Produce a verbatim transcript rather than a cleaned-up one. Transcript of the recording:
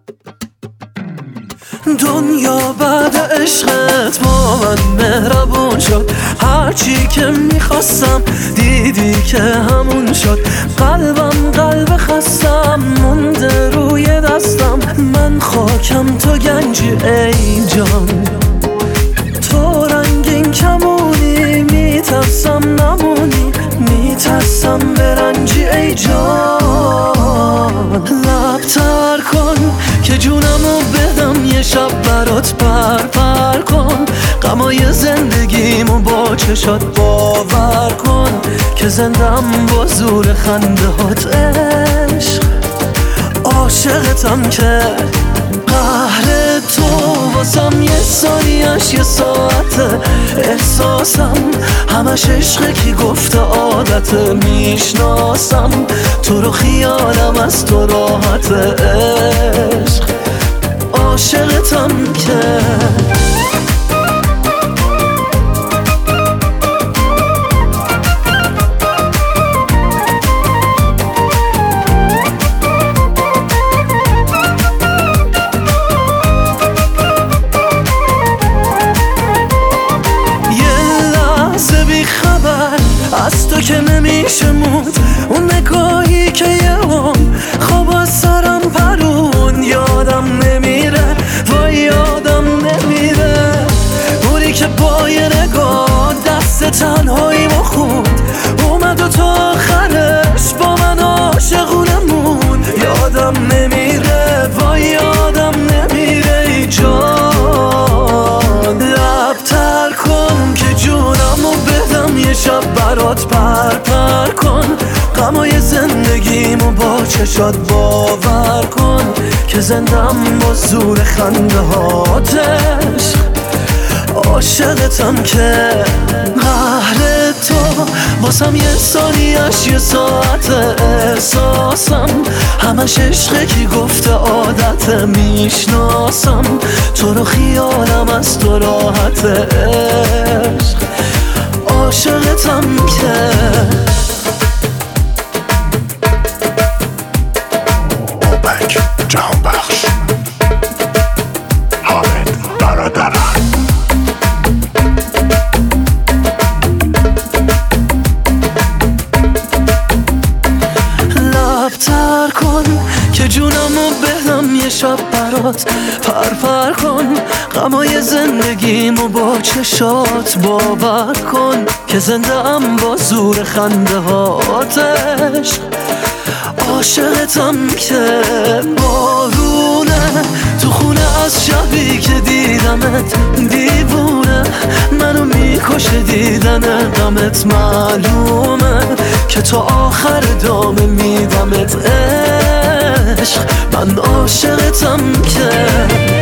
دنیا بعد عشقت با من مهربون شد، هرچی که میخواستم دیدی که همون شد. قلبم قلب خستم مونده روی دستم، من خاکم تو گنجی ای جان، تو رنگین کمونی، میترسم نمونی، میترسم برنجی ای جان. لب تر کن که جونمو بدم یه شب برات پر پر کن، غمای زندگیمو با چشات باور کن که زندم با زور خنده هات عشق. عاشقتم که قهر تو واسم یه ثانیش یه ساعته، احساسم همش عشقه کی گفته عادته، میشناسم تو رو خیالم از تو راحته عشق. عاشقتم که از تو که نمیشه موند، اون نگاهی که یه هم خواب از سرم پرون، یادم نمیره وای یادم نمیره، بوری که با یه نگاه دست تنهایی ما خوند، اومد و تا آخرش با من عاشقونه موند. یادم نمیره وای یادم نمیره ای جان. لب تر کن که جونمو بدم یه شب برات پر پر کن، غمای زندگیمو با چشات باور کن که زندم با زور خنده هاتش. عاشقتم که قهر تو واسم یه ثانیش یه ساعت، احساسم همش عشقه کی گفته عادته، میشناسم تو رو خیالم از تو راحته عشق. عاشقتم که بابک جهان بخش حامد برادران. لب تر کن که جونمو بدم یه شب برات پر پر کن، غمای زندگیمو با چشات باور کن که زندم با زور خنده هاتش. عاشقتم که بارونه تو خونه از شبی که دیدمت، دیوونه منو میکشه دیدن غمت، معلومه که تا آخر دامه میدمت عشق. من عاشقتم که